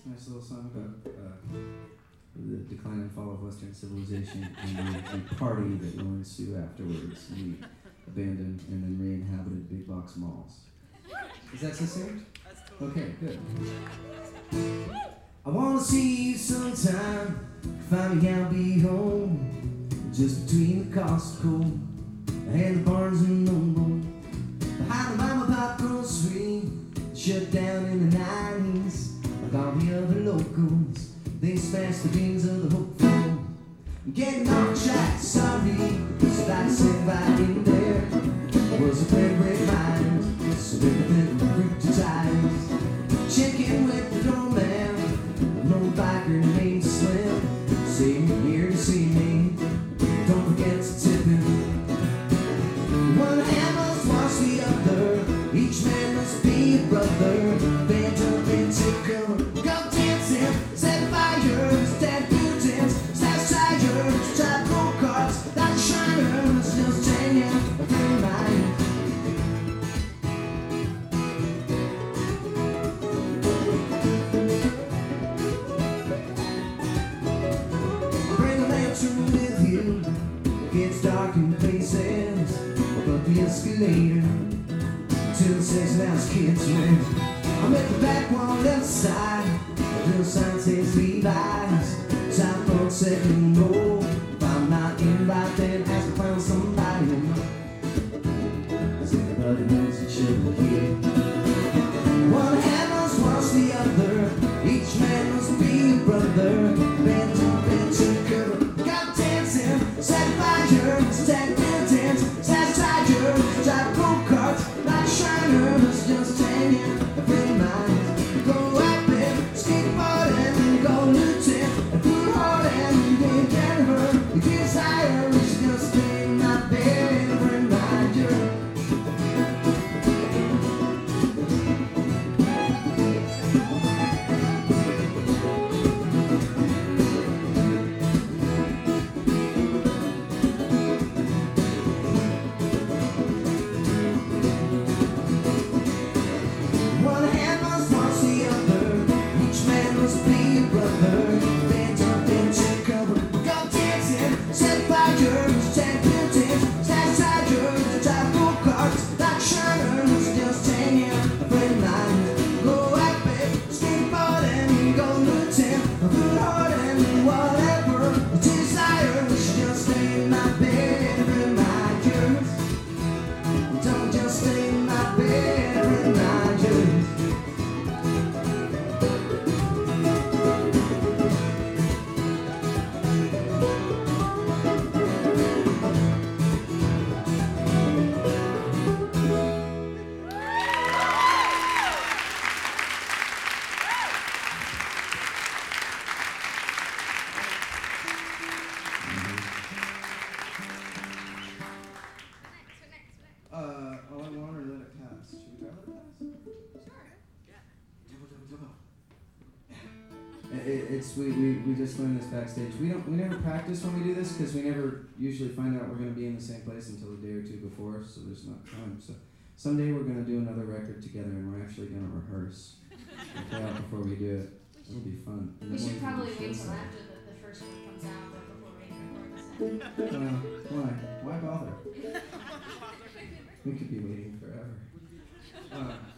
Nice little song about the decline and fall of Western civilization and the party that will ensue afterwards. We abandoned and then re-inhabited big box malls. Is that succinct? Okay, good. I wanna see you sometime. Find me, I'll be home. Just between the Costco and the Barnes and Noble. Behind the Mama Pop grocery, shut down in the 90s. Like all the other locals, they smashed the beams of the hopeful. I'm getting off track, sorry. Just like saying right in there was a red mind, so everything fruit to ties. Checking with the doorman, an old biker named Slim. Say you're here to see me, don't forget to tip him. One hand must wash the other, each man must be a brother. Band up and take cover, go dancing, set fires, stand buildings, stash tires, drive go-karts, like Shriners, just hanging a friend of mine. Bring a lantern with you, it gets dark in places. Up the escalator till the sex house kids win. I'm at the back wall left side. The little sign says Levi's. Time for second row. If I'm not in right then, ask to find somebody. Cause everybody knows each other here. One hand must wash the other. Each man must be a brother. Band up and take cover. Got dancing, set fire, stack buildings, stash tires, drive go-karts, like Shriners, just hanging a friend of mine. Go out there, skateboarding, go looting, and put hard and you ain't getting hurt. The desire is just stay in my bed and remind you. One hand must wash the other. Each man must be a brother. Band up and take cover. Go dancing, set fires, take buildings, stash tires, drive go-karts, like Shriners, just hanging a friend of mine. Go out there, skateboarding, go looting, put hard and whatever. The desire is just stay in my bed and remind you. Don't just stay in my bed and remind you. All I want or let it pass. Should we try let it pass? It's we just learned this backstage. We never practice when we do this because we never usually find out we're gonna be in the same place until a day or two before, so there's not time. So someday we're gonna do another record together and we're actually gonna rehearse and play out before we do it. It'll be fun. We should probably wait till after the first one comes out, but before we record the second. Why? Why bother? We could be waiting forever.